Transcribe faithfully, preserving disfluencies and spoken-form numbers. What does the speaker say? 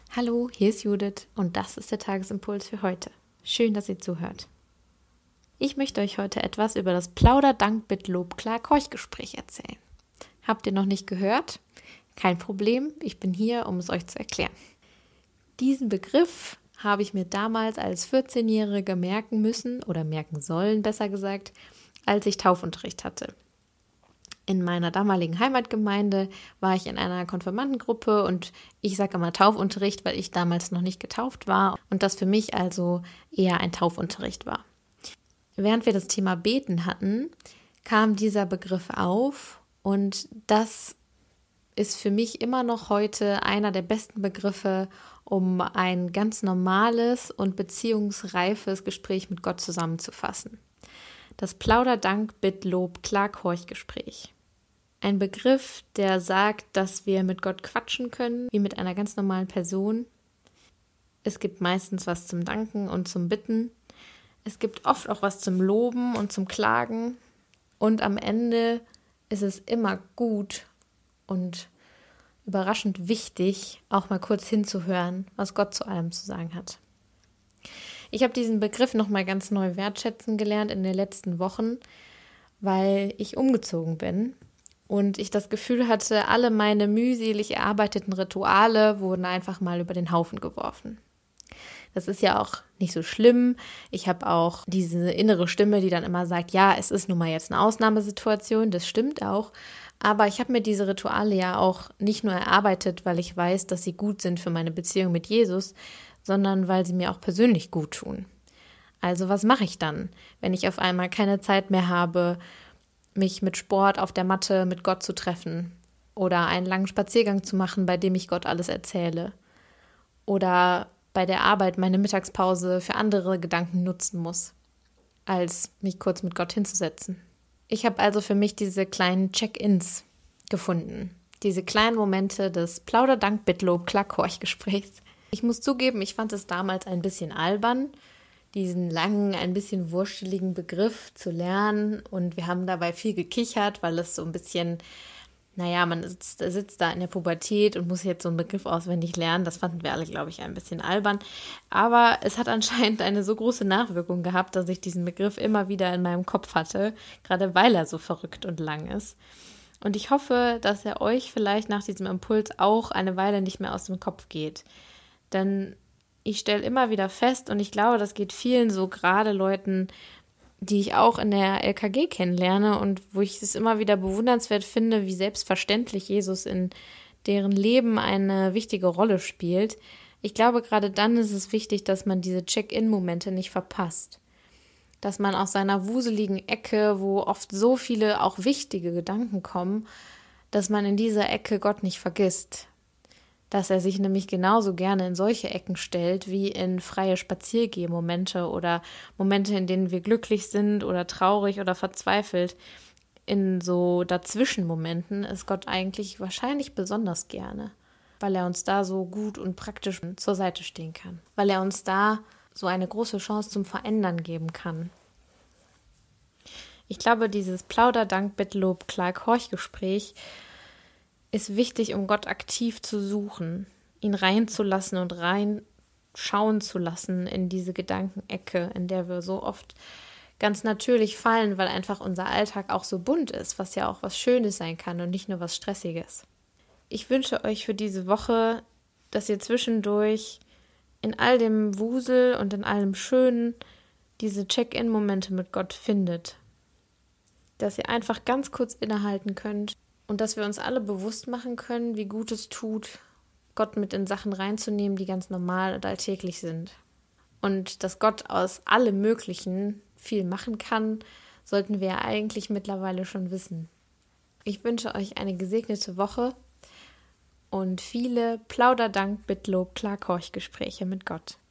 Hallo, hier ist Judith und das ist der Tagesimpuls für heute. Schön, dass ihr zuhört. Ich möchte euch heute etwas über das Plauder-Dank-Bitt-Lob-Klar-Keuch-Gespräch erzählen. Habt ihr noch nicht gehört? Kein Problem, ich bin hier, um es euch zu erklären. Diesen Begriff habe ich mir damals als vierzehnjährige merken müssen oder merken sollen, besser gesagt, als ich Taufunterricht hatte. In meiner damaligen Heimatgemeinde war ich in einer Konfirmandengruppe und ich sage immer Taufunterricht, weil ich damals noch nicht getauft war und das für mich also eher ein Taufunterricht war. Während wir das Thema Beten hatten, kam dieser Begriff auf und das ist für mich immer noch heute einer der besten Begriffe, um ein ganz normales und beziehungsreifes Gespräch mit Gott zusammenzufassen. Das Plauder-Dank-Bitt-Lob-Klar-Keuch-Gespräch. Ein Begriff, der sagt, dass wir mit Gott quatschen können, wie mit einer ganz normalen Person. Es gibt meistens was zum Danken und zum Bitten. Es gibt oft auch was zum Loben und zum Klagen. Und am Ende ist es immer gut und überraschend wichtig, auch mal kurz hinzuhören, was Gott zu allem zu sagen hat. Ich habe diesen Begriff nochmal ganz neu wertschätzen gelernt in den letzten Wochen, weil ich umgezogen bin. Und ich das Gefühl hatte, alle meine mühselig erarbeiteten Rituale wurden einfach mal über den Haufen geworfen. Das ist ja auch nicht so schlimm. Ich habe auch diese innere Stimme, die dann immer sagt, ja, es ist nun mal jetzt eine Ausnahmesituation, das stimmt auch. Aber ich habe mir diese Rituale ja auch nicht nur erarbeitet, weil ich weiß, dass sie gut sind für meine Beziehung mit Jesus, sondern weil sie mir auch persönlich gut tun. Also was mache ich dann, wenn ich auf einmal keine Zeit mehr habe, mich mit Sport auf der Matte mit Gott zu treffen oder einen langen Spaziergang zu machen, bei dem ich Gott alles erzähle oder bei der Arbeit meine Mittagspause für andere Gedanken nutzen muss, als mich kurz mit Gott hinzusetzen. Ich habe also für mich diese kleinen Check-ins gefunden, diese kleinen Momente des Plauder-Dank-Bitt-Lob-Klar-Keuch-Gesprächs. Ich muss zugeben, ich fand es damals ein bisschen albern, diesen langen, ein bisschen wursteligen Begriff zu lernen. Und wir haben dabei viel gekichert, weil es so ein bisschen, naja, man sitzt, sitzt da in der Pubertät und muss jetzt so einen Begriff auswendig lernen. Das fanden wir alle, glaube ich, ein bisschen albern. Aber es hat anscheinend eine so große Nachwirkung gehabt, dass ich diesen Begriff immer wieder in meinem Kopf hatte, gerade weil er so verrückt und lang ist. Und ich hoffe, dass er euch vielleicht nach diesem Impuls auch eine Weile nicht mehr aus dem Kopf geht. Denn ich stelle immer wieder fest, und ich glaube, das geht vielen so, gerade Leuten, die ich auch in der L K G kennenlerne und wo ich es immer wieder bewundernswert finde, wie selbstverständlich Jesus in deren Leben eine wichtige Rolle spielt. Ich glaube, gerade dann ist es wichtig, dass man diese Check-in-Momente nicht verpasst. Dass man aus seiner wuseligen Ecke, wo oft so viele auch wichtige Gedanken kommen, dass man in dieser Ecke Gott nicht vergisst. Dass er sich nämlich genauso gerne in solche Ecken stellt, wie in freie Spaziergehmomente oder Momente, in denen wir glücklich sind oder traurig oder verzweifelt. In so Dazwischenmomenten ist Gott eigentlich wahrscheinlich besonders gerne, weil er uns da so gut und praktisch zur Seite stehen kann, weil er uns da so eine große Chance zum Verändern geben kann. Ich glaube, dieses Plauder-Dank-Bitt-Lob-Klar-Keuch-Gespräch ist wichtig, um Gott aktiv zu suchen, ihn reinzulassen und reinschauen zu lassen in diese Gedankenecke, in der wir so oft ganz natürlich fallen, weil einfach unser Alltag auch so bunt ist, was ja auch was Schönes sein kann und nicht nur was Stressiges. Ich wünsche euch für diese Woche, dass ihr zwischendurch in all dem Wusel und in allem Schönen diese Check-in-Momente mit Gott findet. Dass ihr einfach ganz kurz innehalten könnt und dass wir uns alle bewusst machen können, wie gut es tut, Gott mit in Sachen reinzunehmen, die ganz normal und alltäglich sind. Und dass Gott aus allem Möglichen viel machen kann, sollten wir ja eigentlich mittlerweile schon wissen. Ich wünsche euch eine gesegnete Woche und viele Plauder-Dank-Bitt-Lob-Klar-Keuch-Gespräche mit Gott.